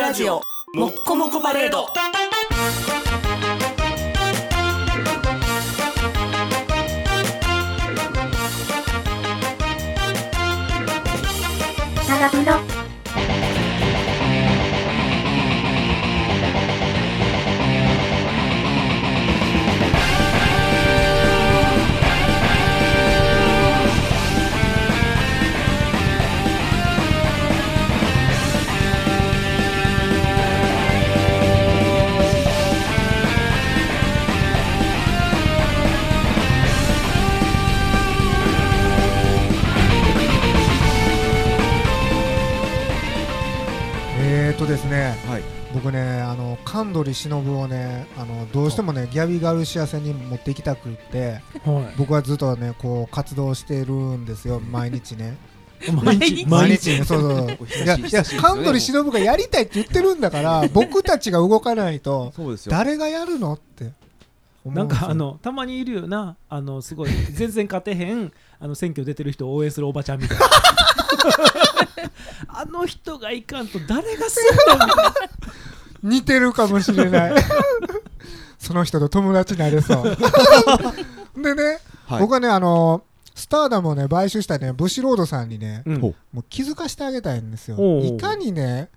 ラジオもっこもこパレード。 長風呂ですね、 はい、 僕ね神取忍をねどうしてもねギャビガルシア戦に持っていきたくって、 はい、 僕はずっとねこう活動してるんですよ毎日ね毎日ねそうそういや神取忍がやりたいって言ってるんだから僕たちが動かないと誰がやるのってなんかたまにいるよなすごい全然勝てへん選挙出てる人を応援するおばちゃんみたいなあの人がいかんと誰がするのみたいな似てるかもしれないその人と友達になれそうでね、はい、僕はねスターダムをね買収したねブシロードさんにね、もう気づかせてあげたいんですよ。いかにね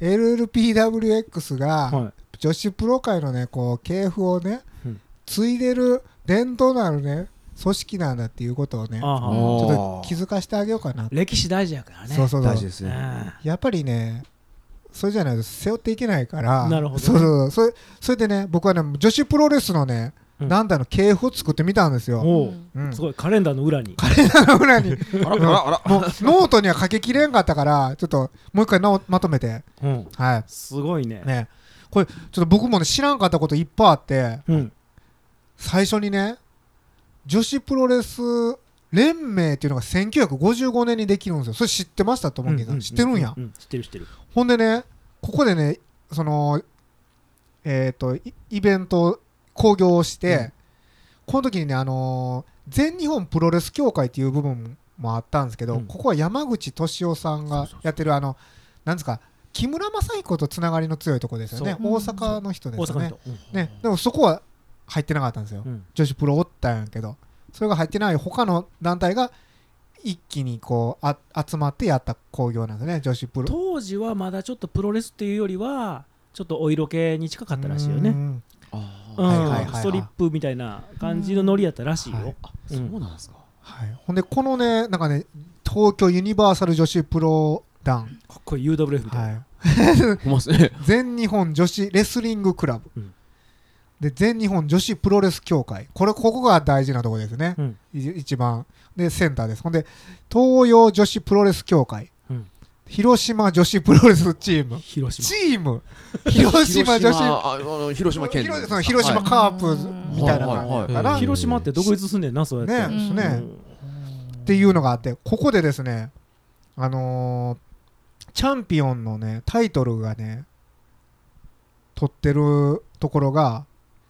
LLPWX が女子プロ界のねこう系譜をね、継いでる伝統のあるね組織なんだっていうことをねちょっと気づかせてあげようかな。 歴史大事やからね。 そう大事ですね。 やっぱりねそれじゃないと背負っていけないから。 なるほど、ね、 それでね僕はね女子プロレスのね、なんだの系譜を作ってみたんですよ。 すごいカレンダーの裏にあらもうノートには書ききれんかったからちょっともう一回まとめて、はい、 すごい ねこれちょっと僕もね知らんかったこといっぱいあって、最初にね女子プロレス連盟っていうのが1955年にできるんですよ。それ知ってましたと思うけど、知ってるんや。 知ってる。 ほんでねここでねそのイベント興行をして、この時にね全日本プロレス協会っていう部分もあったんですけど、ここは山口敏夫さんがやってるなんですか木村正彦とつながりの強いとこですよね。大阪の人ですよね。でもそこは入ってなかったんですよ。女子プロおったんやけどそれが入ってない他の団体が一気にこう集まってやった興行なんですね。女子プロ当時はまだちょっとプロレスっていうよりはちょっとお色気に近かったらしいよね。ストリップみたいな感じのノリやったらしいよ。 そうなんですか。 ほんでこのねなんかね東京ユニバーサル女子プロ団かっこいい UWF みたいな、 全日本女子レスリングクラブ、で全日本女子プロレス協会ここが大事なところですね、一番でセンターです。ほんで東洋女子プロレス協会、広島女子プロレスチーム広島女子広島県広島カープみたいな感じかな。 広島って独立すんねんなそうやってねっていうのがあって、ここでですねチャンピオンのねタイトルがね取ってるところが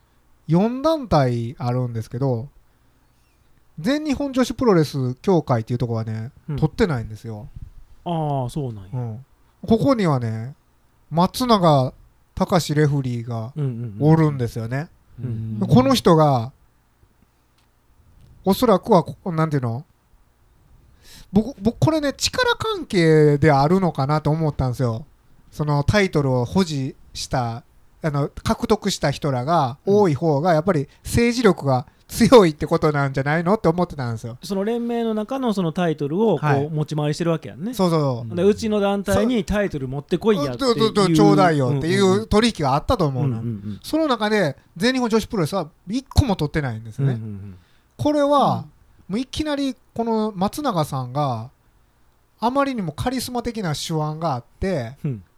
4団体あるんですけど、全日本女子プロレス協会っていうところはね、取ってないんですよ。 ああそうなんや、 ここにはね松永隆レフリーがおるんですよね。この人がおそらくはなんていうの僕これね力関係であるのかなと思ったんですよ。そのタイトルを保持した獲得した人らが多い方がやっぱり政治力が強いってことなんじゃないのって思ってたんですよ。 その連盟の中のそのタイトルをこう持ち回りしてるわけやんね。でうちの団体にタイトル持ってこいやっていうちょうだいよっていう取引があったと思うの。その中で全日本女子プロレスは1個も取ってないんですね。これはもういきなりこの松永さんがあまりにもカリスマ的な手腕があって、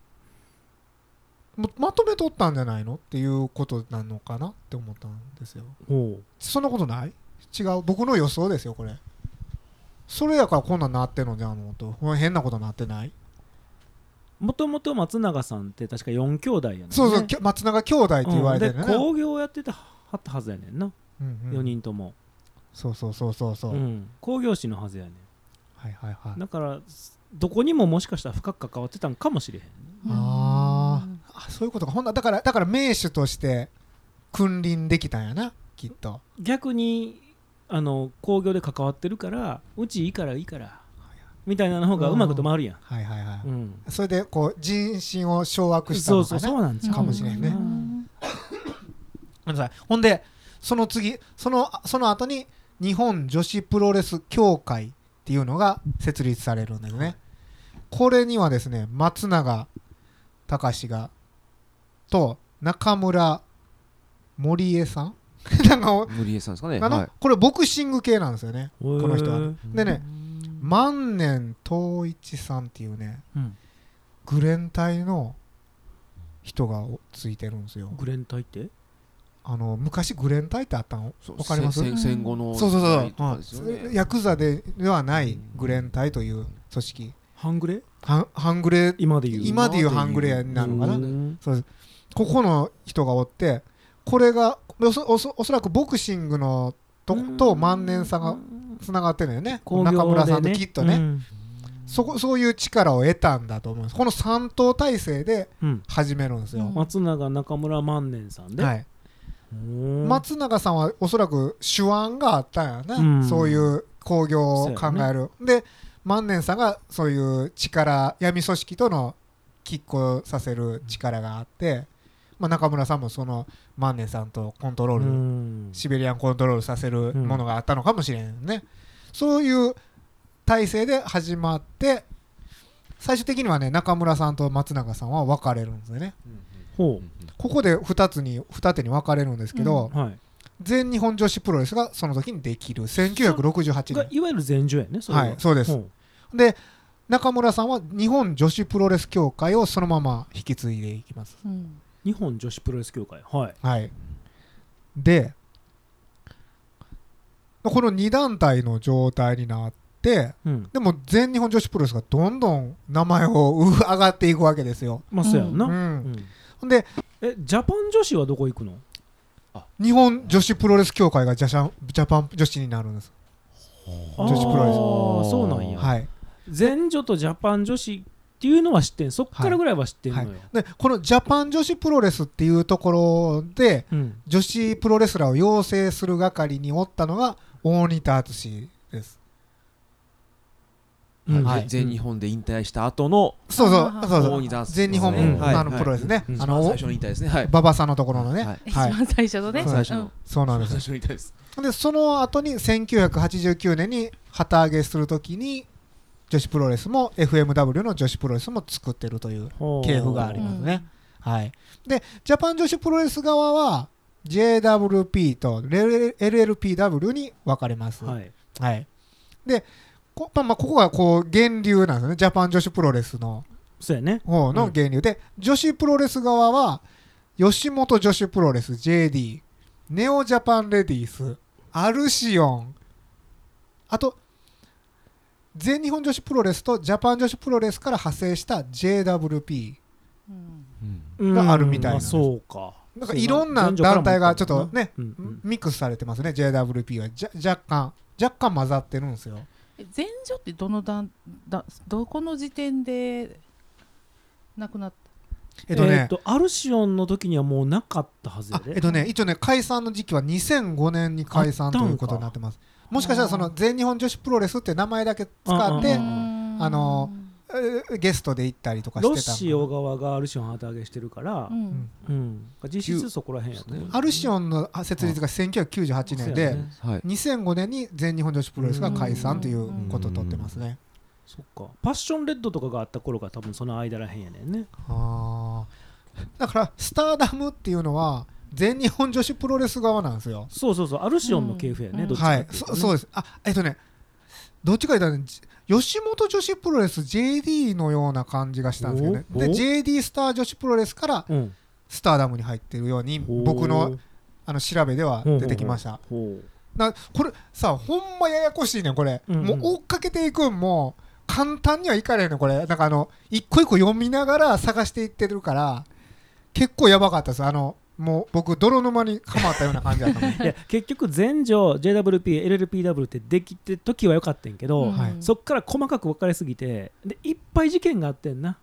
まとめとったんじゃないのっていうことなのかなって思ったんですよ。そんなことない？違う、僕の予想ですよこれ。それやからこんなんなってんのじゃんのと変なことなってない？ もともと松永さんって確か4兄弟やねんね。 そう松永兄弟って言われてるね。 で興行やってたはったはずやねんな、4人とも。そう、興行師のはずやねん。だからどこにももしかしたら深く関わってたんかもしれへん。 そういうことか。ほんだから名手として君臨できたんやな、きっと。 逆に工業で関わってるからうちいいからみたいなの方がうまくと回るやん。 はいはいはい、 うん、 それでこう人心を掌握したのかな。 そうなんですかもしれんね。 うん、 ほんでその次その後に日本女子プロレス協会っていうのが設立されるんですね。これにはですね、松永隆がと中村森江さんなんか森江さんですかね。 はい、これボクシング系なんですよね、この人は。でね、万年東一さんっていうね、 うん、 グレン隊の人がついてるんですよ。 グレン隊って昔グレン隊ってあったの分かります？ 戦後のそうヤクザではないグレン隊という組織。 半グレ今でいう半グレになるのかな。そうです。ここの人がおって、これがおそらくボクシングのと万年さんがつながってるよね、中村さんときっとね、そういう力を得たんだと思います。この3党体制で始めるんですよ、 松永中村万年さんで、 はい、松永さんはおそらく手腕があったんやな、そういう興行を考える、で万年さんがそういう力、闇組織との拮抗させる力があって、中村さんもその万年さんとコントロール、シベリアンコントロールさせるものがあったのかもしれんね、そういう体制で始まって、最終的にはね、中村さんと松永さんは分かれるんですよね、ここで二手に分かれるんですけど、全日本女子プロレスがその時にできる1968年いわゆる全女やね、それは。 はい、そうです。で中村さんは日本女子プロレス協会をそのまま引き継いでいきます、 日本女子プロレス協会、はい、 はい、でこの2団体の状態になって、でも全日本女子プロレスがどんどん名前を上がっていくわけですよ。 そうやんな。 でジャパン女子はどこ行くの？ 日本女子プロレス協会がジャパン女子になるんです。女子プロレス。 そうなんや。 はい。 全女とジャパン女子っていうのは知ってん、そっからぐらいは知ってんのよ。 でこのジャパン女子プロレスっていうところで、女子プロレスラーを養成する係におったのが大仁田敦です。 全日本で引退した後の全日本プロレスね、 最初の引退ですね、 馬場さんのところのね、 一番最初のね、 そうなんです。でその後に1989年に旗揚げするときに女子プロレスも FMW の女子プロレスも作ってるという系譜がありますね。はい。でジャパン女子プロレス側は JWP と LLPW に分かれます。はい。でここがこう源流なんですね、ジャパン女子プロレスの方の源流で、女子プロレス側は吉本女子プロレス JD、 ネオジャパンレディース、アルシオン、あと全日本女子プロレスとジャパン女子プロレスから派生した JWP があるみたいなんです。 そうか。 なんかいろんな団体がちょっとねミックスされてますね。 JWP は若干混ざってるんですよ。 全女ってどこの時点でなくなった？ アルシオンの時にはもうなかったはずで、 一応ね解散の時期は2005年に解散ということになってます。もしかしたらその全日本女子プロレスって名前だけ使ってゲストで行ったりとかしてた。 ロッシオ側がアルシオン旗揚げしてるから、実質そこら辺やね。 アルシオンの設立が1998年で、2005年に全日本女子プロレスが解散ということを取ってますね。 そっか。パッションレッドとかがあった頃が多分その間らへんやねんね。 だからスターダムっていうのは全日本女子プロレス側なんですよ。 そうアルシオンの系譜やね、どっちかっていうとね。 そうです。どっちか言ったら吉本女子プロレス JD のような感じがしたんですけどね。で JD スター女子プロレスからスターダムに入ってるように僕の調べでは出てきました。これさ、ほんまややこしいねんこれ。もう追っかけていくんも簡単にはいかれへんねんこれ。なんか一個一個読みながら探していってるから結構やばかったです。もう僕泥沼にはまったような感じだったいや結局全女 JWP、LLPW ってできて時は良かったんけど、そっから細かく分かれすぎてでいっぱい事件があってんな。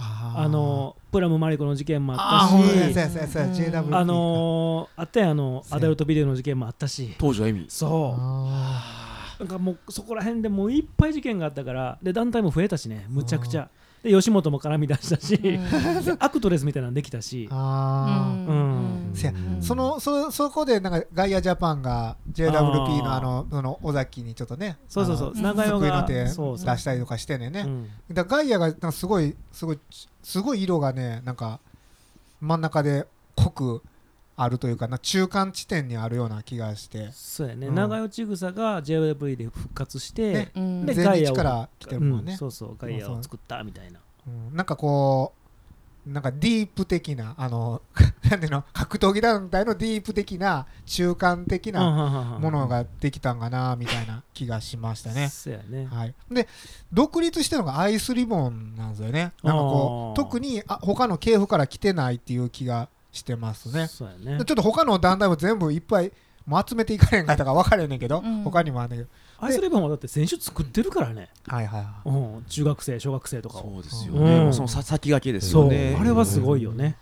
プラムマリコの事件もああったし、 そうやそうやそうや JWP あったやんアダルトビデオの事件もあったし、 東條恵美。 そうあなんかもうそこら辺でもういっぱい事件があったから、で団体も増えたしね、むちゃくちゃで吉本も絡み出したし、でアクトレスみたいなのできたし、 せやそこでなんかガイアジャパンが JWP のその尾崎にちょっとねそう長代が出そうしたりとかしてね、だからガイアがなんかすごい色がねなんか真ん中で濃くあるというかな、中間地点にあるような気がして、 そうやね、長与千草が JWP で復活して、で前日から来てるもんね、 そうガイアを作ったみたいな、 なんかこうなんかディープ的ななんていうの、格闘技団体のディープ的な中間的なものができたんかなみたいな気がしましたね。 そうやね、 はい、で独立してるのがアイスリボンなんですよね。なんかこう特に他の系譜から来てないっていう気がしてますね。 そうやね、 ちょっと他の団体も全部いっぱいもう集めていかれんかったか分かれんねんけど、他にもあるんだけど、 アイスリボンはだって選手作ってるからね、 はいはいはい、 中学生小学生とかを、 そうですよね、もうその先駆けですよね。 あれはすごいよね。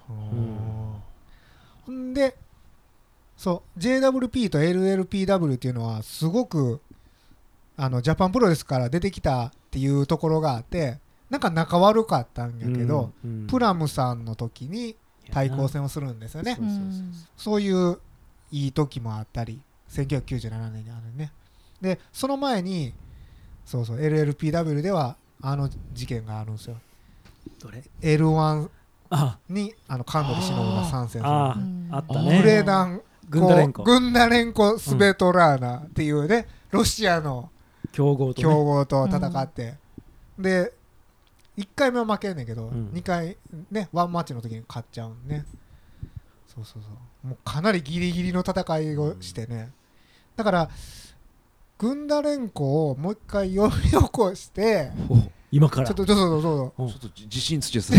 ほんでそう JWP と LLPW っていうのはすごくジャパンプロレスから出てきたっていうところがあって、なんか仲悪かったんやけど、プラムさんの時に対抗戦をするんですよね。そういういい時もあったり、1997年にあるね。でその前にLLPW では事件があるんですよ。 どれ L1 に神取忍が参戦する、 あったね、 グレーダングンダレンコスベトラーナっていうね、ロシアの強豪と戦って、で1回目は負けんねんけど、2回ねワンマッチの時に勝っちゃうんね。そうもうかなりギリギリの戦いをしてね、だからグンダレンコをもう一回呼び起こして、 今からちょっと自信つけさ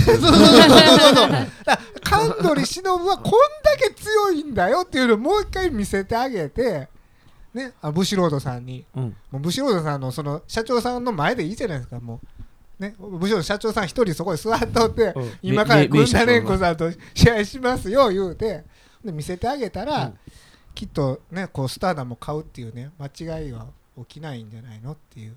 神取忍はこんだけ強いんだよっていうのをもう一回見せてあげてね、ブシロードさんに、もうブシロードさんのその社長さんの前でいいじゃないですか。もうね、ブシロード社長さん一人そこに座っとって、今からグンダレンコさんと試合しますよ言うてで見せてあげたら、きっとねこうスターダムも買うっていうね、間違いは起きないんじゃないのっていう、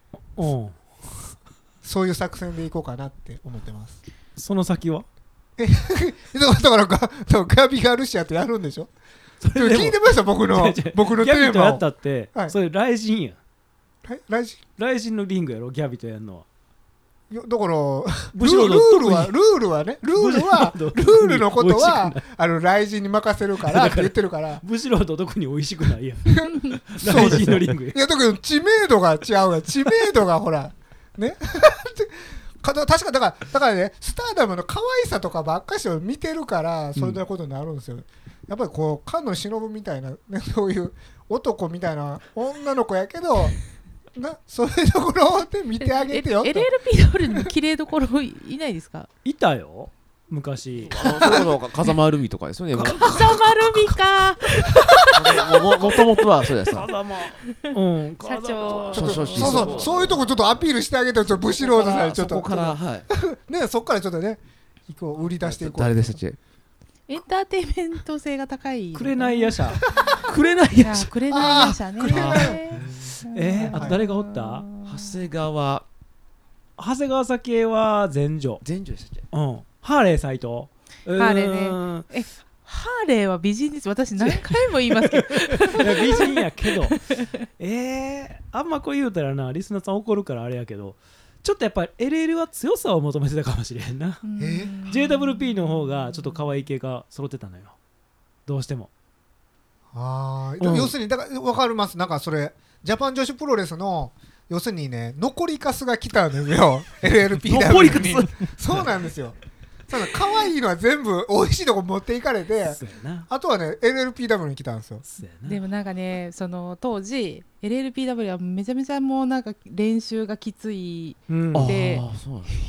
そういう作戦でいこうかなって思ってます。 その先はだからガビガルシアってやるんでしょ。聞いてました僕のテーマを。 ギャビとやったって、それ雷神やん。雷神のリングやろ、ギャビとやるのは。 だからルールはね、ルールのことは雷神に任せるからって言ってるから、 ブシロード特に美味しくないやん。 雷神のリングや。 いやだけど知名度が違うやん。知名度がほらね確かだからね、スターダムの可愛さとかばっかしを見てるからそんなことになるんですよ。やっぱりこう菅野忍みたいな、ね、そういう男みたいな女の子やけどそういうところで見てあげてよ。 LLPW に綺麗どころいないですか？ いたよ昔。 風間ルミとかですよね。 風間ルミか。 もともとはそうです。 風間、 社長。 そういうとこちょっとアピールしてあげてよ。ブシロードさんにちょっとそこからね、そこからちょっとね売り出していこう。 誰でしたっけ？ エンターテインメント性が高い。 紅夜叉。紅夜叉ね。 あと誰がおった？ 長谷川早紀江は前女でしたっけ？ ハーレー斎藤。 ハーレーね。ハーレーは美人です。私何回も言いますけど。 美人やけど。あんまこれ言うたらな、リスナーさん怒るからあれやけど、ちょっとやっぱり LL は強さを求めてたかもしれへんな。JWP の方がちょっと可愛い系が揃ってたのよ。どうしても。 要するにだから分かります。なんかそれジャパン女子プロレスの要するにね、残りカスが来たんですよ。LLPW に。残りカス。そうなんですよ。可愛いのは全部美味しいとこ持っていかれて、あとはね LLPW に来たんですよ。 でもなんかね、その当時 LLPW はめちゃめちゃもうなんか練習がきついで、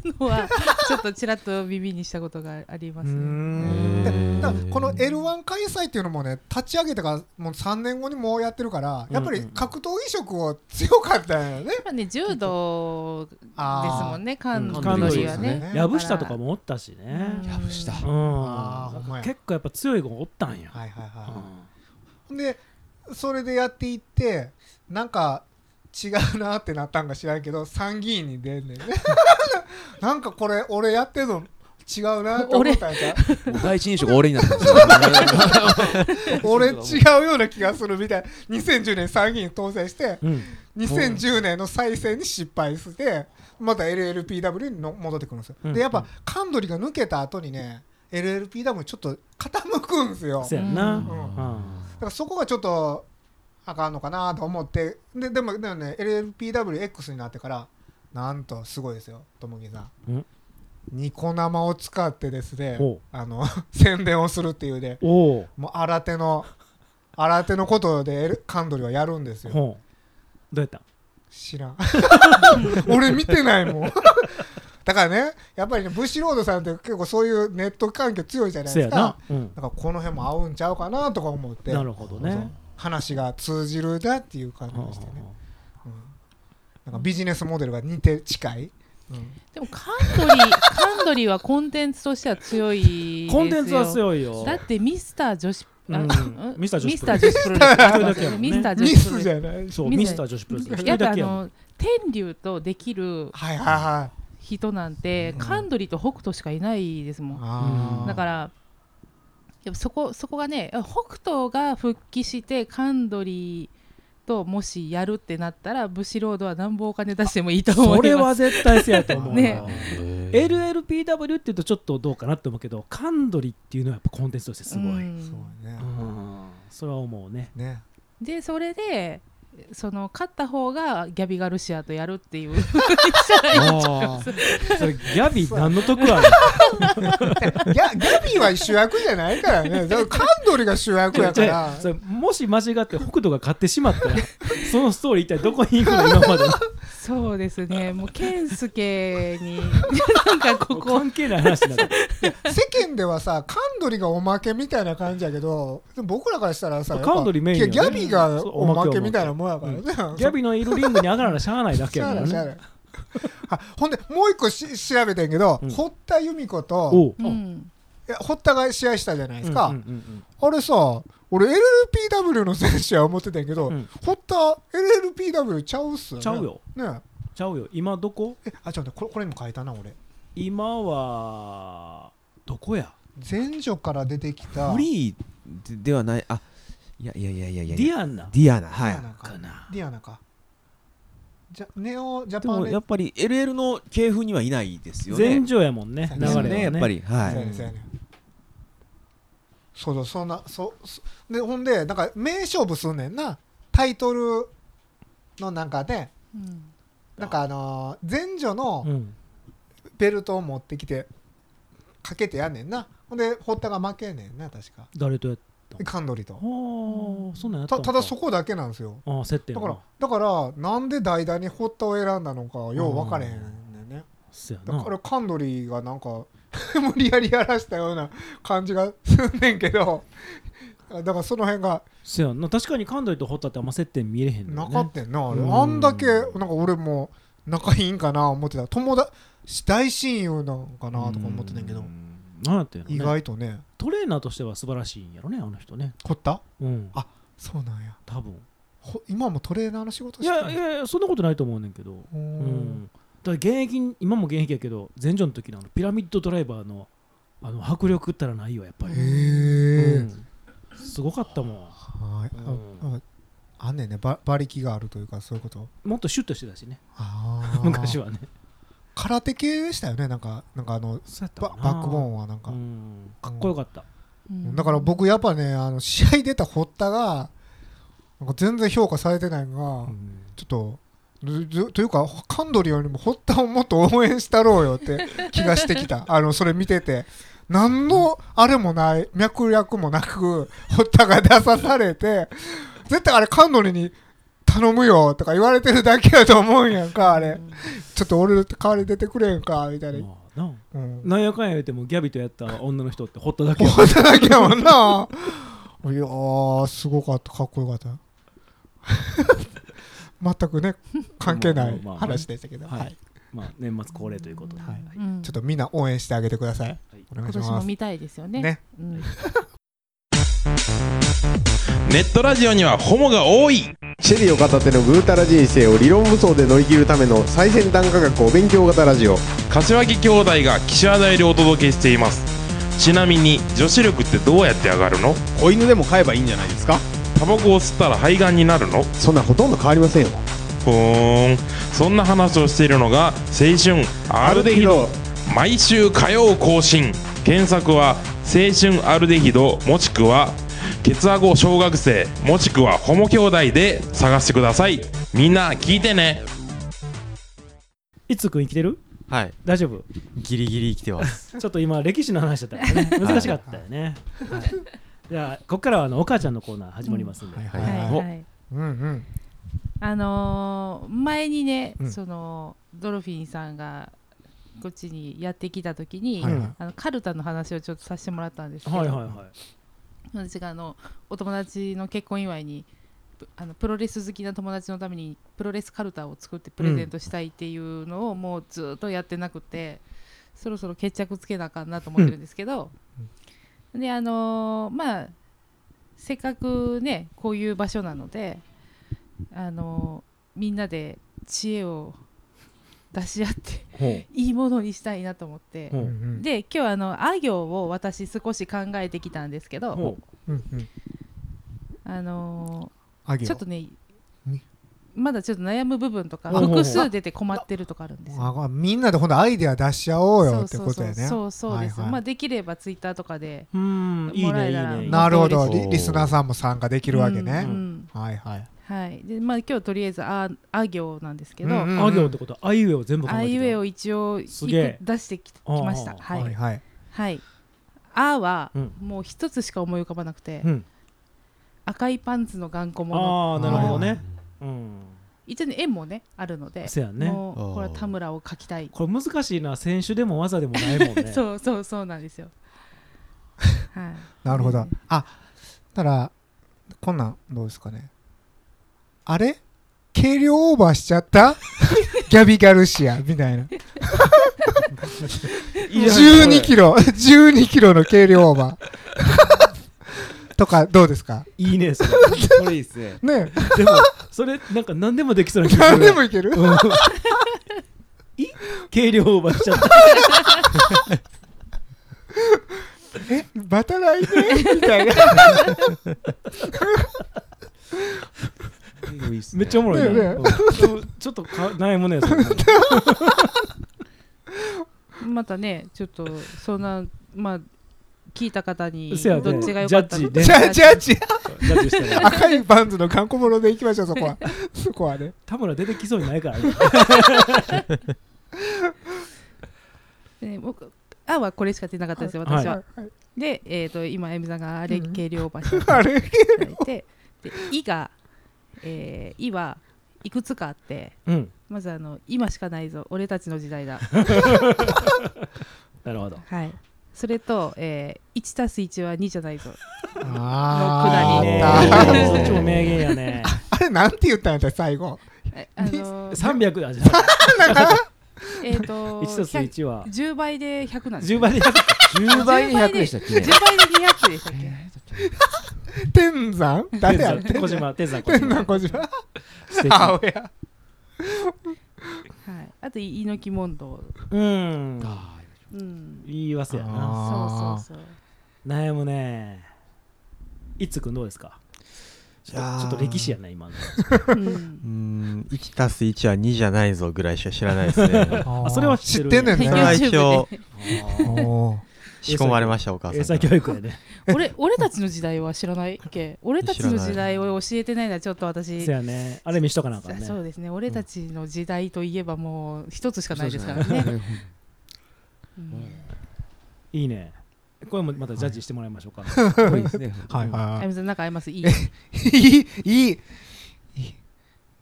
のはちょっとちらっと耳にしたことがありますね。 だからこの L1 開催っていうのもね立ち上げてからもう3年後にもうやってるからやっぱり格闘技色を強かったんよね。 やっぱね柔道ですもんね、関関東東はね。 藪下とかもおったしね。 藪下うんほんまや結構やっぱ強い子おったんや。 はいはいはい、 うんほんでそれでやっていってなんか違うなってなったんか知らんけど参議院に出んねんねなんかこれ俺やってんの違うなって思ったんやもう第一印象が俺になったんですよ俺違うような気がするみたいな。2010年参議院当選してうん 2010年の再選に失敗してまた LLPW に戻ってくるんですよ、 うんでやっぱカンドリが抜けた後にね LLPW ちょっと傾くんですよ。 そうやんな。 うんだからそこがちょっとあかんのかなと思ってでもね LLPWX になってからなんとすごいですよともぎさん、ニコ生を使ってですねほ宣伝をするっていうねおお。 もう新手のことでカンドリはやるんですよ。 ほう。どうやったん？ 知らん俺見てないもんだからねやっぱりねブシロードさんって結構そういうネット環境強いじゃないですか。 そうやな。うん。 だからこの辺も合うんちゃうかなとか思ってなるほどね。 そう話が通じるなっていう感じでしてね、なんかビジネスモデルが似て近い、 でもカンドリはコンテンツとしては強いですよ。 コンテンツは強いよ。 だってミスター女子ミスター女子プロミスター女子プロレス一人だけやもんねミスター女ミ子プロレススじゃない。 そうミスミスター女子プロレス一人やっぱだけやもん。 天竜とできるはいはいはい。 人なんてカンドリと北斗しかいないですもん。 あーだからやっぱそこがね北斗が復帰してカンドリともしやるってなったらブシロードはなんぼお金出してもいいと思います。 それは絶対そうやと思う。 ね LLPW っていうとちょっとどうかなって思うけど、カンドリっていうのはやっぱコンテンツとしてすごい。 うんそうねそれは思うね。 ねでそれでその勝った方がギャビガルシアとやるっていうあそれギャビ何の得ある？ ギャビーは主役じゃないからね。だからカンドリが主役やからそれもし間違って北斗が勝ってしまったらそのストーリー一体どこに行くの今までの。 そうですねもう健介になんかここ関係ない話になる。 世間ではさカンドリがおまけみたいな感じやけどでも僕らからしたらさカンドリメインよねギャビーがおまけみたいなもんやからね、 ギャビのいるリングに上がらなしゃあないだけやからね。 しゃあないあほんでもう一個調べてんけど、堀田由美子とおううんいや堀田が試合したじゃないですか、 うんうんうんあれさ俺 LLPW の選手は思ってたんやけど、 うん堀田 LLPW ちゃうっすよね。 ちゃうよねちゃうよ今どこ？ ちょっと待ってこれにも書いたな俺。 今はどこや？ 前女から出てきたフリーではない。あ、いやディアンナディアナ、はい。 ディアナかかな。 ディアナかネオジャでパンでもやっぱり LL の系譜にはいないですよね。 前女やもんね流れはね。 ですね、やっぱり。はそうやい。 ねそうやねそうそんなでほんでなんか名勝負すんねんなタイトルのなんかねうんなんか前女のうんベルトを持ってきてかけてやんねんな。ほんで堀田が負けんねんな確か誰とやっカンドリと。 はあそんなんやったんかただそこだけなんですよ。 ああ接点だはからなんで代打に堀田を選んだのかよう分かれへんねんね。 そやなだからカンドリがなんか無理やりやらしたような感じがすんねんけどだからその辺がそやな確かにカンドリとホッタってあんま接点見えれへんのなよねかったんなあれ。 うんあんだけなんか俺も仲いいんかな思ってた。友達大親友なんかなとか思ってたんやけどなんやったんやろね意外とねトレーナーとしては素晴らしいんやろねあの人ね堀田うんあそうなんや多分今もトレーナーの仕事いしてるやいやいやそんなことないと思うねんけどううんんだから現役今も現役やけど前女の時のピラミッドドライバーの迫力ったらないよやっぱりへえうんすごかったもんはいうんあんねんね馬力があるというかそういうこと。 もっとシュッとしてたしねあー昔はね空手系でしたよねなんかそうやったかなバックボーンはなんか、 うんかっこよかったうんだから僕やっぱね試合出た堀田がなんか全然評価されてないのが、ちょっとというかカンドリよりも堀田をもっと応援したろうよって気がしてきたそれ見てて何のあれもない脈略もなく堀田が出さされて絶対あれカンドリに頼むよとか言われてるだけやと思うんやんかあれ、ちょっと俺の代わり出てくれんかみたいな、 まあなうん、 なんやかんや言うてもギャビとやった女の人ってほっただけほっただけやもんな。いやーすごかった、かっこよかった。全くね関係ないまあ話でしたけど、 はいはいまあ年末恒例ということで、 はいうんちょっとみんな応援してあげてください、お願今いします年も見たいですよね。 ね。 うんネットラジオにはホモが多い。 シェリーを片手のぐうたら人生を理論武装で乗り切るための最先端科学お勉強型ラジオ。 柏木兄弟が岸和田よりお届けしています。ちなみに女子力ってどうやって上がるの？ 子犬でも飼えばいいんじゃないですか。 タバコを吸ったら肺がんになるの？ そんなほとんど変わりませんよ。 ふーん、そんな話をしているのが青春アルデヒド。毎週火曜更新。検索は青春アルデヒドもしくはケツアゴ小学生もしくはホモ兄弟で探してください。みんな聞いてね。 いつくん生きてる？ はい大丈夫？ ギリギリ生きてますちょっと今歴史の話だったからね難しかったよね、はい、じゃあここからはお母ちゃんのコーナー始まりますんで、 はいははいいはい、 はいうんうん前にね、 うんそのドルフィンさんがこっちにやってきた時に、 はいはいカルタの話をちょっとさせてもらったんですけど、 はいはいはい私がお友達の結婚祝いにプロレス好きな友達のためにプロレスカルタを作ってプレゼントしたいっていうのをもうずっとやってなくて、そろそろ決着つけなあかんなと思ってるんですけど、でまあせっかくねこういう場所なのでみんなで知恵を出し合っていいものにしたいなと思って、 ほうで今日あ行を私少し考えてきたんですけど、 ほうんうんあげよちょっとねうんまだちょっと悩む部分とかほうほう複数出て困ってるとかあるんですよ。 みんなでほんとアイデア出し合おうよってそうことやね。 そうそうです、 はいはいまあできればツイッターとかでういいもらえたらねいいねなるほど、 そうリスナーさんも参加できるわけうんね。 うんはいはい。 はいでまあ今日とりあえずあ行なんですけど、 うんうんあ行ってことはあいうえを全部考えてきたあいうえを一応すげえ出してきました。 あははいいはい。 はい。あはうんもう一つしか思い浮かばなくて、 うん赤いパンツの頑固者。 ああなるほどねうん一応ね円もねあるので、 せやねもうこれは田村を描きたい。 これ難しいのは選手でも技でもないもんねそうそうそうなんですよ。はい。 なるほどうん。 あ、たらこんなんどうですかね。あれ？軽量オーバーしちゃった？ギャビガルシアみたいな。12キロ12キロの軽量オーバーとかどうですか？ いいねそれこれいいですねね、 でもそれなんか何でもできそうな気がする何でもいける。 うん軽量オーバーしちゃったまた来年みたいな。 いいっすねめっちゃおもろいねねえねうんちょっと悩むねそれまたねちょっとそんなまあ聞いた方にせやねどっちが良かったのジャッジでジャッジジャッジしたら赤いパンツの頑固者でいきましょう。そこはそこはね。 田村出てきそうにないからね僕あはこれしか出なかったですよ、私は。 はいで、今あゆみさんがあれうん軽量場所をいあれただいて、でいが、いはいくつかあって、 うんまず今しかないぞ俺たちの時代だ。 なるほどはい。それと、1+1 は2じゃないぞ。 あのくだりーあったそっちも名言やねあれなんて言ったんやった最後。 300だじゃあ1たす1は 10倍で100なんですよ。 10倍で100 10倍で100でしたっけ 10倍で200でしたっけ。 天山誰や天小島天山天山小島素敵母親。 はい。あと猪木問答。 うんうん。 言いますやなあーそうそうそう。 悩むねいつくんどうですかちょっと歴史やな今のうん 1たす1は2じゃないぞぐらいしか知らないですね。 あそれは知ってる知ってんねんね。 それは一応おー仕込まれましたお母さん英才教育やね俺たちの時代は知らないっけ。俺たちの時代を教えてないのはちょっと私せやねあれ見しとかなあかんねそうですね。俺たちの時代といえばもう一つしかないですからね。うんいいねこれもまたジャッジしてもらいましょうかかっこいいですねはいはあゆみさんなんかあります？いい。 い。いい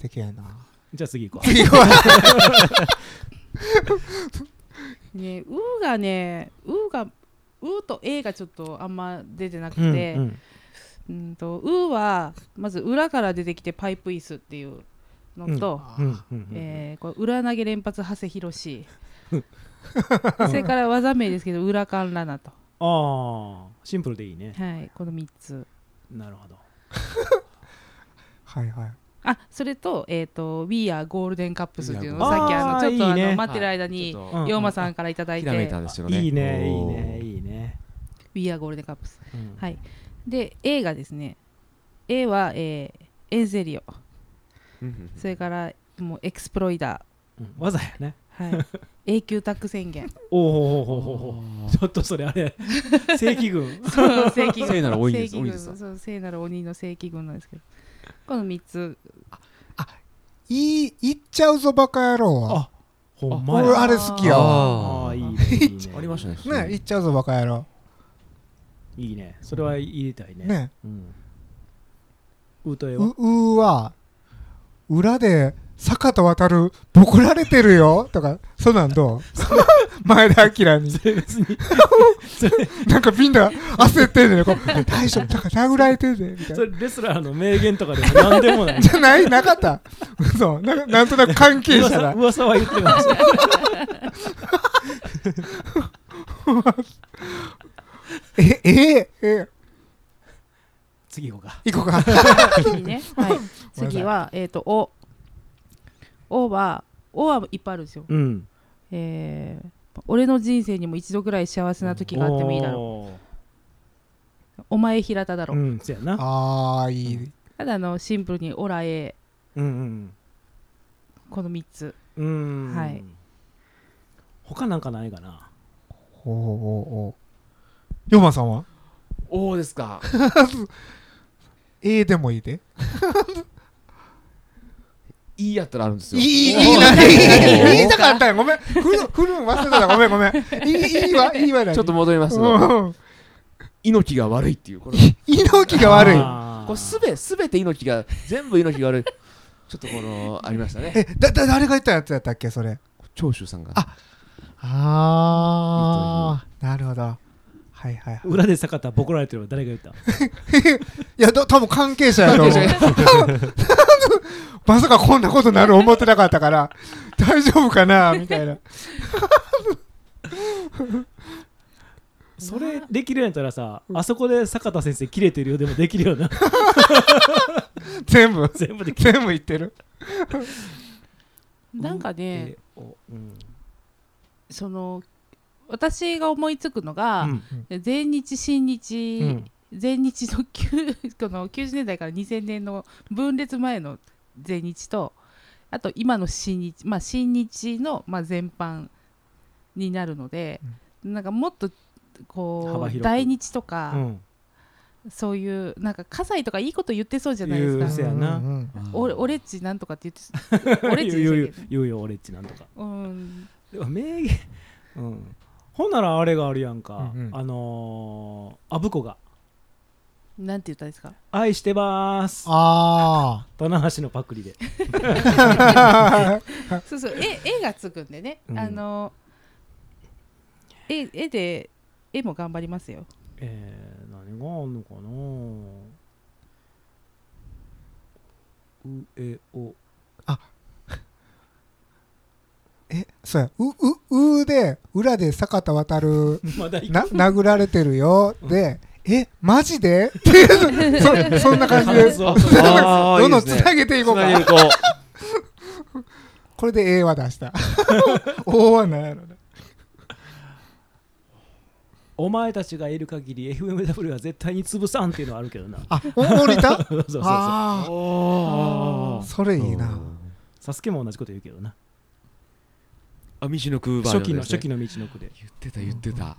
敵やな。 じゃあ次行こ次はね、うがね、うと A がちょっとあんま出てなくう。 て、うはまず裏から出てきてパイプ椅子っていうのと、これ裏投げ連発長谷博士それから技名ですけど裏カンラナと、 ああシンプルでいいね。 はい、この3つ。 なるほど。 はいはい。 あ、それとWe Are Golden Cups っていうのをあーさっきちょっといいね待ってる間にうんヨウマさんからいただいひらめいてたんですよね。 いいねいいおーねいいね。 We Are Golden Cups、 うんはい。で A がですね、 A は、エンゼリオ、それからもうエクスプロイダ技やね。 ー、はい、永久タッグ宣言おおちょっとそれあれ正規軍そう正規軍聖なる鬼です正規軍鬼ですそう聖なる鬼の正規軍なんですけど、この3つ。 言っちゃうぞバカ野郎は。 あほんまや。 俺あれ好きやわ。 ああいいねいいねありましたね。 ね、言っちゃうぞバカ野郎。 いいね。それは入れたいね。 ね。 うとえはは裏で坂田渡るボコられてるよとか、そんなんどう前田明に別になんかみんな焦ってんねん、こう大将なんか殴られてんねんみたいな。 それレスラーの名言とかでも何でもない。 じゃないなかった。嘘、なんとなく関係者だ。 噂は言ってました。次行こうか。 行こうか。 次ね、はい、次はおはいっぱいあるんですよ。俺の人生にも一度ぐらい幸せな時があってもいいだろう。お前平田だろ。 そうやな。 ああ、いい。 ただシンプルにオラ A、この3つ。はい。 他なんかないかな。 ヨマさんはおおですか。 A でもいいで。 いいやったらあるんですよ。 言いたかったよ。ごめん。振るん忘れてた。ごめん。いいわ。 ちょっと戻りますけど、猪木が悪いっていう。 猪木が悪い。 これすべて猪木が、全部猪木が悪い。ちょっとありましたね。 誰が言ったやつやったっけ、それ。 長州さんが。 なるほど。はいはい。 裏で坂田ボコられてるのは誰が言った？ いや、多分関係者やと思う。まさかこんなことなる思ってなかったから大丈夫かなみたいな。 それできるんやったらさ、あそこで坂田先生切れてるよでもできるよな。 全部言ってる。 なんかね、私が思いつくのが、前日新日、前日のこの90年代から2000年の分裂前の前日と、あと今の新日、新日の全般になるので、なんかもっとこう大日とか、そういうなんか葛西とかいいこと言ってそうじゃないですか。オレッチなんとかって言ってオレッチでしたっけ？ 言うよオレッチなんとか。でも名言、ほんならあれがあるやんか。アブコがなんて言ったんですか？ 愛してまーす。棚橋のパクリで。 そうそう、絵がつくんでね。絵も頑張りますよ。 何があんのかな。 そうや。で裏で坂田渡る殴られてるよで。マジでってそんな感じでどんどんつなげていこうか。これで A は出した。O は何やろな。 お前たちがいる限り FMW は絶対に潰さんっていうのはあるけどな。 森田そうそれいいな。 サスケも同じこと言うけどな。 道のくバージョンですね。 初期の道のくで言ってた。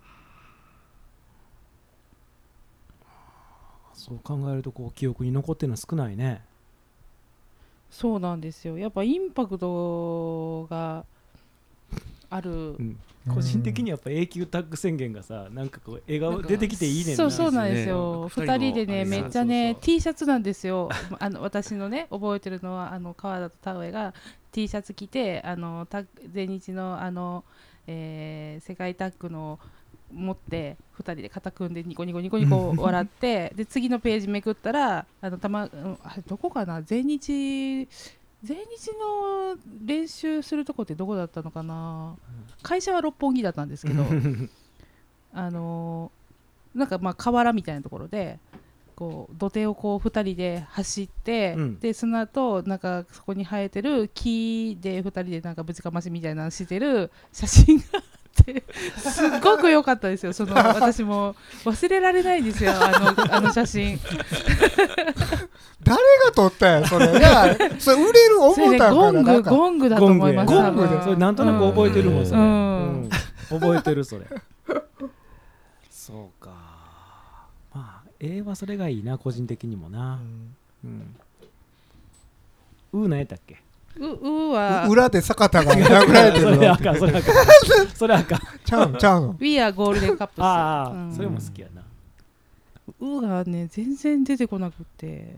そう考えると記憶に残ってるのは少ないね。 そうなんですよ。やっぱインパクトがある、 うん個人的にはやっぱ永久タッグ宣言がさなんかこう笑顔出てきていいねんな。 そうなんですよ。 ですね 2人でねめっちゃねそう T シャツなんですよ。私のね覚えてるのは川田と田上が T シャツ着て全日の世界タッグの持って2人で肩組んでニコニコニコニコ笑ってで次のページめくったらどこかな全日の練習するとこってどこだったのかな、会社は六本木だったんですけどなんかまあ河原みたいなところでこう土手をこう2人で走って、でその後なんかそこに生えてる木で2人でなんかぶちかましみたいなのしてる写真がすっごく良かったですよ。私も忘れられないんですよあの写真誰が撮ったんやそれ。いやそれ売れる思ったんかな。なんかゴングだと思います。 ゴングでそれなんとなく覚えてるもんそれ、 うん覚えてるそれそうかまあはそれがいいな個人的にもな、何やったっけは裏で坂田が殴られてるそれあかんそれあかんそれあかんちゃうの。 We are ゴールデンカップス。 ああ、それも好きやな。 がね全然出てこなくて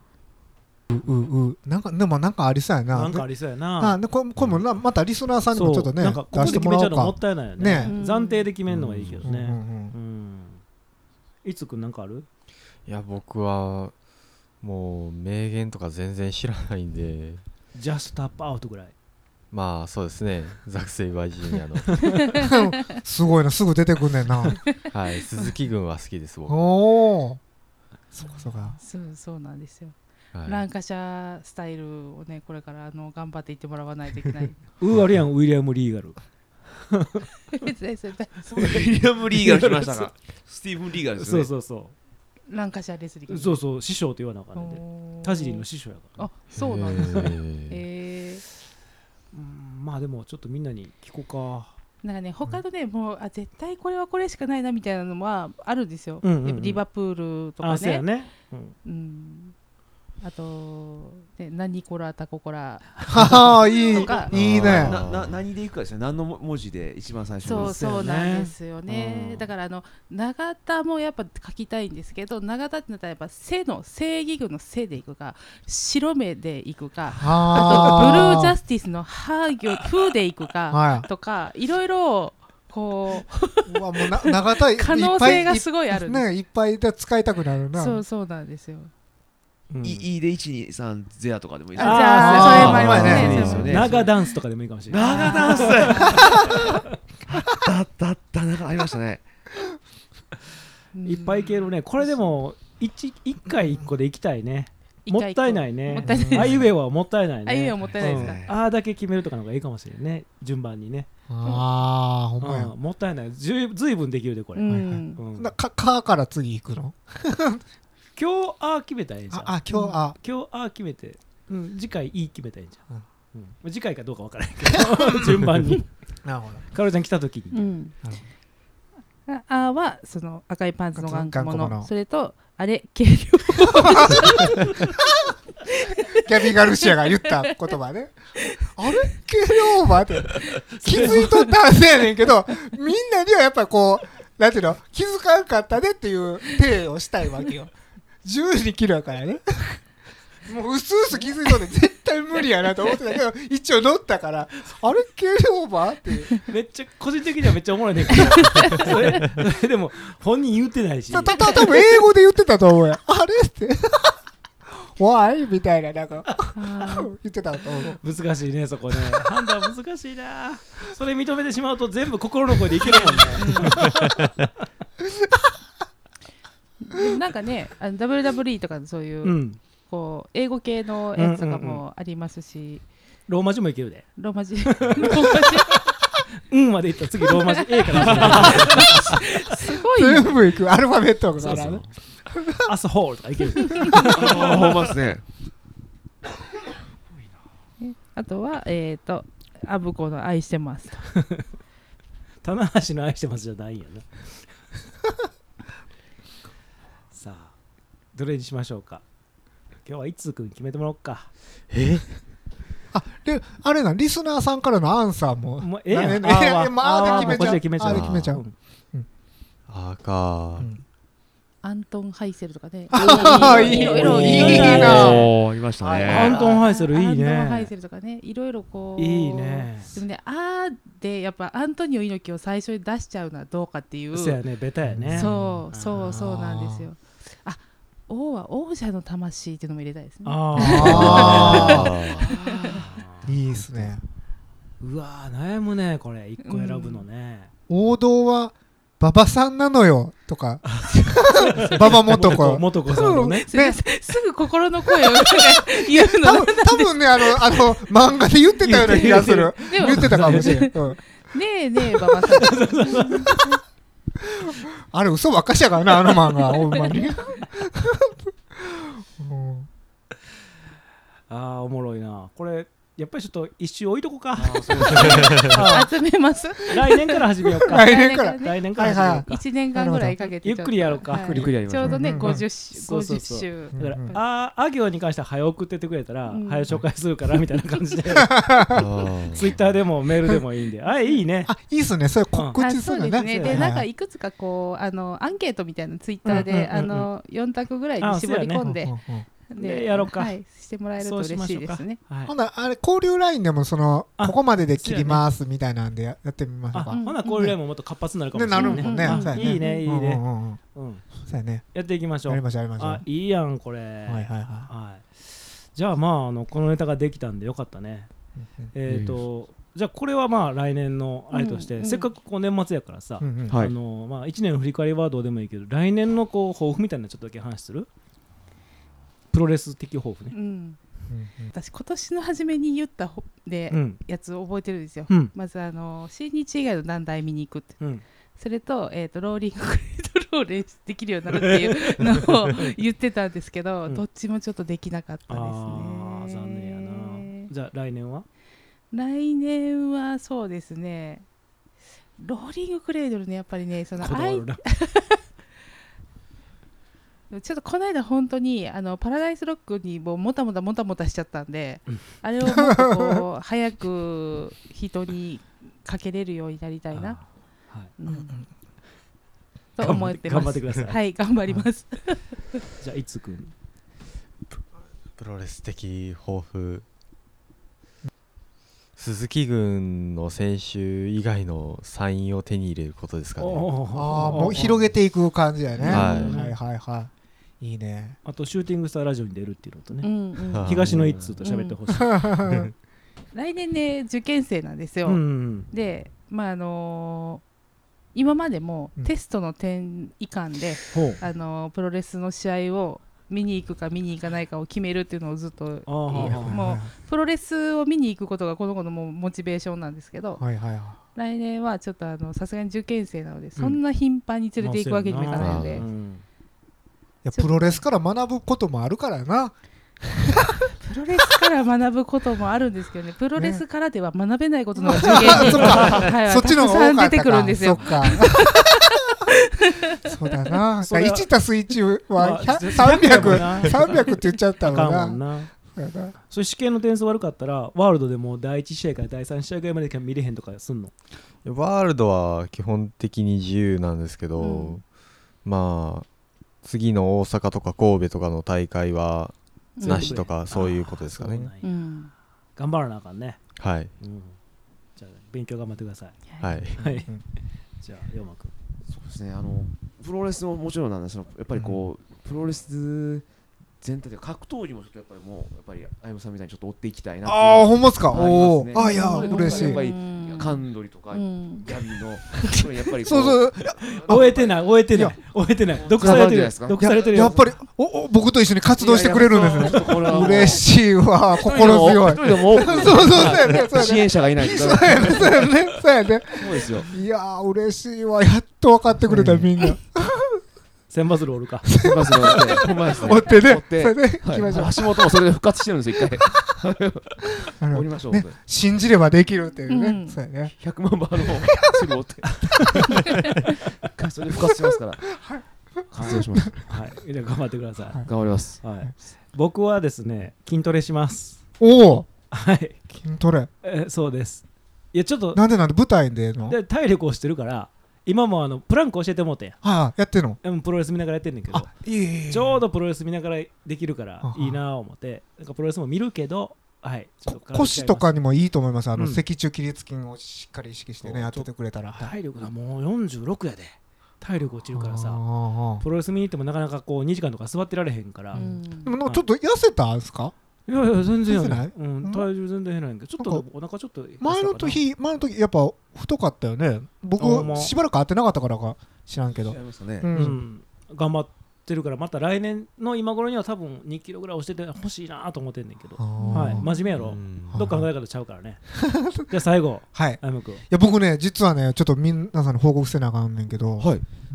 なんかでもなんかありそうやな。 なんかありそうやな。 でこれもまたリスナーさんにもちょっとねなんかここ出してもらおうで決めちゃうのもっか。 たいないよねね。暫定で決めるのがいいけどね。 うんいつくんなんかある？ いや僕はもう名言とか全然知らないんで Just Tap Out ぐらい。 まあそうですねザクセイバージュニアのすごいな、すぐ出てくんねんな。 はい鈴木軍は好きです僕、 おお。そうか。 そうなんですよ。 はい、 ランカシャスタイルをねこれから頑張っていってもらわないといけない。 あれやんウィリアム・リーガル。 ウィリアム・リーガル来ましたか。スティーブン・リーガルですね。 そランカシャレスリング。 う師匠って言わなあかんねんで。田尻の師匠やからね。 あそうなんですね。 まあでもちょっとみんなに聞こうか。 なんかね他のねもう絶対これはこれしかないなみたいなのはあるんですよ。リバプールとかね。 そうやね。 あと何コラタココラいいね。 何でいくかですね。何の文字で一番最初に。 そうなんですよね。だから永田もやっぱ書きたいんですけど、永田ってなったらやっぱ正義軍の正でいくか白目でいくか、あとブルージャスティスの風でいくかとかいろいろこうもう永田可能性がすごいあるね。いっぱいで使いたくなるな。 そうなんですよ。 いいで123ゼアとかでもいいですじゃあそれもありますね。長ダンスとかでもいいかもしれない。 長ダンスあったなんかありましたね。 いっぱいいけるね。これでも1回1個でいきたいね。もったいないね。あいうえはもったいないね。 あいうえはもったいないですか。 あだけ決めるとかの方がいいかもしれないね。順番にね。 ほんまや。 もったいない。ずいぶんできるでこれ。 かから次行くの？ 今日決めたらいいじゃん。 今日決めて、次回決めたらいいじゃん。次回かどうかわからないけど順番に。なるほど。かおりちゃん来た時に。 はその赤いパンツの頑固者、それとあれ軽量。 ギャビー・ガルシアが言った言葉ね。あれ軽量オーバーって気づいとったはずやねんけど、みんなにはやっぱこうなんていうの気づかんかったねっていう体をしたいわけよ。12キロやからね。もううすうす気づいとって絶対無理やなと思ってたけど一応乗ったからあれ軽量オーバーっていうめっちゃ個人的にはめっちゃおもろいねんけどそれでも本人言ってないし多分英語で言ってたと思うよ。あれってWhy? みたいななんか言ってたと思う。 難しいねそこね。判断難しいな。それ認めてしまうと全部心の声でいけるもんね。 なんかねWWE とかそういう、こう英語系のやつとかもありますし、 ローマ字もいけるで。 ローマ字までいったら次ローマ字 A からすごいな。 全部いくアルファベットからね。 アスホールとかいける。 ほんまですね。 あとはアブコの愛してますと。 棚橋の愛してますじゃないんやな。さあどれにしましょうか。今日はいつくん決めてもらおうか。 であれリスナーさんからのアンサーももうええやん。 まあで決めちゃう。 こっちで決めちゃう。 あで決めちゃう。 あかアントン・ハイセルとかね。 いいいろいろいいいろいろなおーいましたね。 アントン・ハイセルいいアントン・ハイね。 セルとかね、いろいろこう。 いいね。 でもね、でやっぱアントニオ猪木を最初に出しちゃうのはどうかっていう。 そうやね、ベタやね。 そうなんですよ。あ、王は王者の魂っていうのも入れたいですね。 あいいですね。 うわー悩むねこれ一個選ぶのね。 王道は馬場さんなのよとか馬場元子元子さんのね。 すぐ心の声を言うの。 多分ね漫画で言ってたような気がする。 でも言ってたかもしれない。 ねえねえ馬場さん。 あれ嘘ばっかしやからな漫画ほんまに。 おもろいなこれ。やっぱりちょっと一周置いとこうか。 集めます。 来年から始めようか。 来年から来年から始めようか。 1年間ぐらいかけてゆっくりやろうか。 ゆっくりやりましょう。 ちょうどねそう 50週。 だからあ行に関しては早送ってってくれたら早紹介するからみたいな感じでツイッターでもメールでもいいんでいいね。 いいっすね。それ告知すそうるね。 ですね。でなんかいくつかこうアンケートみたいなツイッターで4択ぐらいに絞り込んででやろうか。 してもらえると嬉しいですね。 ほなあれ交流ラインでもここまでで切りますみたいなんでやってみましょうか。 ほな交流ラインももっと活発になるかもしれない。 なるもんね。 いいねいいね。 そうやね。 やっていきましょう。 やりましょうやりましょう。 いいやんこれ。 はいはいはい。 じゃあこのネタができたんでよかったね。じゃあこれは来年のあれとしてせっかく年末やからさ1年の振り返りはどうでもいいけど来年の抱負みたいなちょっとだけ話する？プロレス的抱負ね。 私今年の初めに言ったやつ覚えてるんですよ。まず新日以外の団体見に行くって、それとローリングクレードルを練習できるようになるっていうのを言ってたんですけど、どっちもちょっとできなかったですね。 残念やな。じゃあ来年は？ 来年はそうですね、ローリングクレードルね、やっぱりね、ちょっとこの間本当にパラダイスロックにもたもたしちゃったんで、あれをもっとこう早く人にかけれるようになりたいなと思ってます。 頑張ってください。 はい、頑張ります。 じゃあいつくんプロレス的抱負、鈴木軍の選手以外のサインを手に入れることですかね。 もう広げていく感じやね。はいはいはい。いいね。 あとシューティングスターラジオに出るっていうのとね、東の一通と喋ってほしい。 来年ね受験生なんですよ。で今までもテストの点以下でプロレスの試合を見に行くか見に行かないかを決めるっていうのをずっともうプロレスを見に行くことがこの子のモチベーションなんですけど、来年はちょっとさすがに受験生なのでそんな頻繁に連れて行くわけにもいかないので、 プロレスから学ぶこともあるからな。 プロレスから学ぶこともあるんですけどね、プロレスからでは学べないことのが受験にたくさん出てくるんですよ。 そうだな。1たす1は300って言っちゃったもんな。 それ試験の点数悪かったらワールドでも第1試合から第3試合ぐらいまで見れへんとかすんの？ ワールドは基本的に自由なんですけど、次の大阪とか神戸とかの大会はなしとかそういうことですかね。 頑張らなあかんね。 はい。 じゃあ勉強頑張ってください。 はい。 じゃあ陽馬くん。 そうですね、プロレスももちろんなんですけど、やっぱりこう、プロレス全体で格闘技もちょっとやっぱり相葉さんみたいにちょっと追っていきたいなっていう。 ああ、ほんまっすか。おお。いや嬉しい。 やっぱりカンドリとかギャビのやっぱりそう終えてない毒されてるやっぱり僕と一緒に活動してくれるんですね。嬉しいわ、心強い。 一人でもそう支援者がいないと。 そうやね。 そうですよ。 いや嬉しいわ、やっと分かってくれたみんな。 千羽鶴おるか。 千羽鶴おって、ほんまですね。 追ってね。それで行きましょう。 橋本もそれで復活してるんですよ、一回。降りましょう。 信じればできるっていうね。そうやね。 100万羽の鶴を追って。それで復活しますから。活動します。 はい。頑張ってください。 頑張ります。 僕はですね、筋トレします。 おお。 はい筋トレそうです。いやちょっとなんで舞台でので体力をしてるから今もプランク教えてもうてん。 やってんのプロレス見ながらやってんねんけど、ちょうどプロレス見ながらできるからいいなぁ思ってなんかプロレスも見るけど、はい、ちょっと腰とかにもいいと思います。 うん脊柱起立筋をしっかり意識してねやっててくれたら。 体力がもう46やで体力落ちるからさ、プロレス見に行ってもなかなかこう2時間とか座ってられへんから、 でもちょっと痩せたんですか？ いやいや全然やない、 うん体重全然減らないけどちょっとお腹ちょっと前の時やっぱ太かったよね。僕しばらく会ってなかったからか知らんけど、頑張ってるからまた来年の今頃には多分2キロぐらい押しててほしいなと思ってんねんけど、はい、真面目やろ、どっかの誰かとちゃうからね。じゃあ最後、はい、あやむくん。いや僕ね実はねちょっと皆さんに報告せなあかんねんけど、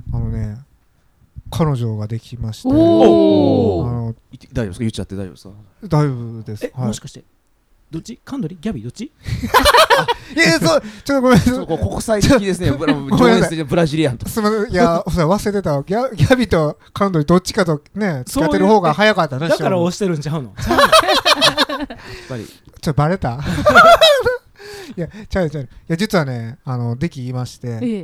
彼女ができまして、 大丈夫ですか？言っちゃって大丈夫ですか？ 大丈夫です。 もしかしてどっち？カンドリ？ギャビどっち？ いやそうちょっとごめんなさい。 国際的ですね。ブラジリアンと。 すみません。いや忘れてた。ギャビとカンドリどっちかとね付き合ってる方が早かったな。 だから押してるんちゃうの？ やっぱりちょっとバレた。いやちゃう。いや実はねできまして、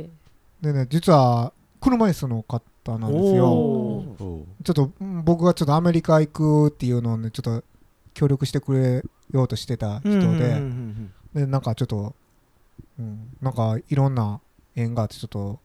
でね実は車椅子の方なんですよ。ちょっと僕がちょっとアメリカ行くっていうのをねちょっと協力してくれようとしてた人で、でなんかちょっと、なんかいろんな縁があってちょっと、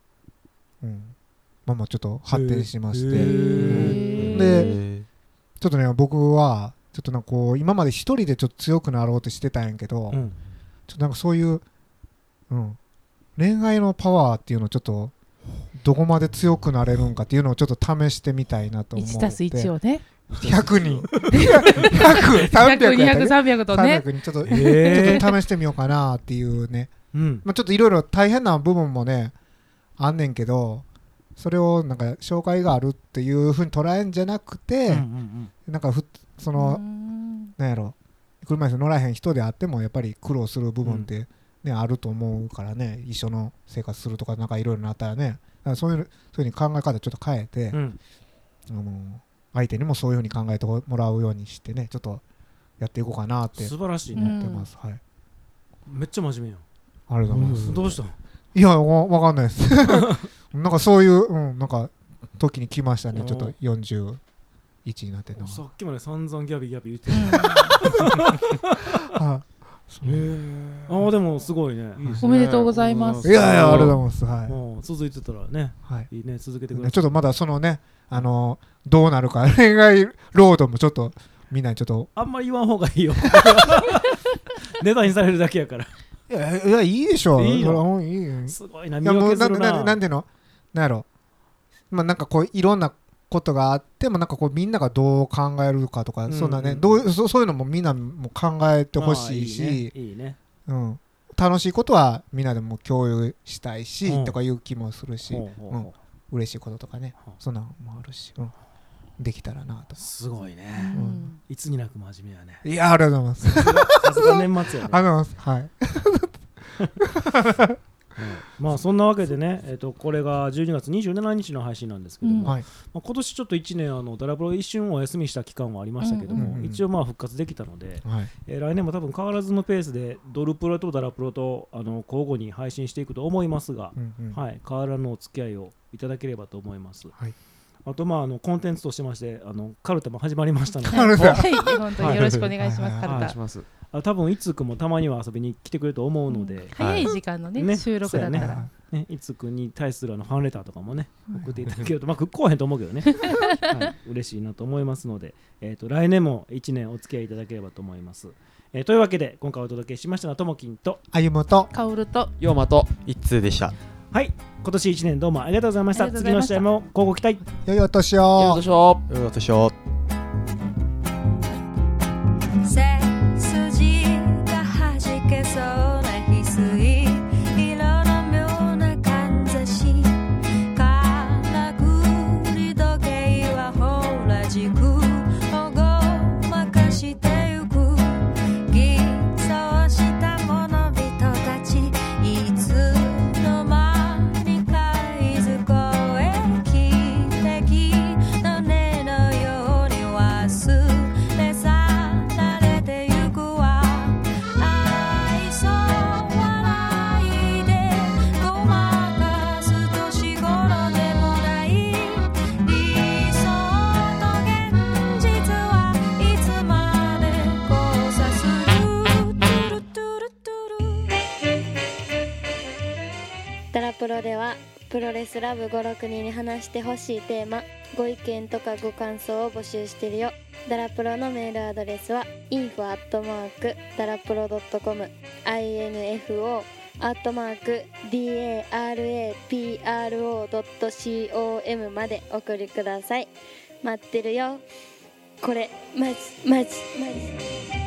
まあちょっと発展しまして、でちょっとね僕はちょっとなんかこう今まで一人でちょっと強くなろうとしてたんやけど、ちょっとなんかそういう、恋愛のパワーっていうのをちょっとどこまで強くなれるんかっていうのをちょっと試してみたいなと思って。 1+1 をね 100人100、300、 200、300とね 300にちょっと試してみようかなっていうね、まあちょっといろいろ大変な部分もねあんねんけど、それをなんか紹介があるっていうふうに捉えんじゃなくて、なんかそのなんやろ車椅子乗らへん人であってもやっぱり苦労する部分ってねあると思うからね、一緒の生活するとかなんかいろいろなったらね、そういうふうに考え方ちょっと変えて、相手にもそういうふうに考えてもらうようにしてねちょっとやっていこうかなって素晴らしいね思ってます。はい。 めっちゃ真面目やん。 ありがとうございます。 どうしたの？ いやわかんないです。なんかそういうなんか時に来ましたね。ちょっと41になってるの。 さっきまで散々ギャビギャビ言ってた。でもすごいね。 おめでとうございます。 いやありがとうございます。 はい。続いてたらね、いいね続けてください。 ちょっとまだそのねどうなるか恋愛ロードもちょっとみんなにちょっとあんまり言わん方がいいよ。ネタにされるだけやから。 いやいいでしょ。 いいの？ いい。 すごいな。身を削るな。 なんでのなんやろ。まあなんかこういろんなことがあってもなんかこうみんながどう考えるかとか、そんなねそういうのもみんなも考えてほしいし、 いいね。 楽しいことはみんなでも共有したいしとかいう気もするし、嬉しいこととかね、そんなのもあるし、できたらなと。 すごいね。いつになく真面目やね。 いやありがとうございます。 さすが年末やね。 ありがとうございます。はい。 まあそんなわけでね、これが12月27日の配信なんですけども、今年ちょっと1年ダラプロ一瞬お休みした期間はありましたけども、一応まあ復活できたので、来年も多分変わらずのペースでドルプロとダラプロと交互に配信していくと思いますが、変わらぬお付き合いをいただければと思います。あとまあコンテンツとしましてカルタも始まりましたので、 本当によろしくお願いします。カルタ多分いつくもたまには遊びに来てくれると思うので、 早い時間のね収録だったらいつくに対するファンレターとかもね送っていただけると、まあ来へんと思うけどね、嬉しいなと思いますので、来年も1年お付き合いいただければと思います。というわけで今回お届けしましたのはともきんとあゆむとかおるとようまと一通でした。 はい、今年1年どうもありがとうございました。次の試合も交互期待。 良いお年を。 良いお年を。 良いお年を。 背筋が弾けそうな翡翠色の妙なかんざし、からくり時計はほら軸をごまかしてゆく、偽装した者人たちいつの間にかいずこへ汽笛の音のようにロではプロレスラブ56人に話してほしいテーマ、ご意見とかご感想を募集してるよ。ダラプロのメールアドレスは info@darapro.com info@darapro.com まで送りください。待ってるよ。これマジ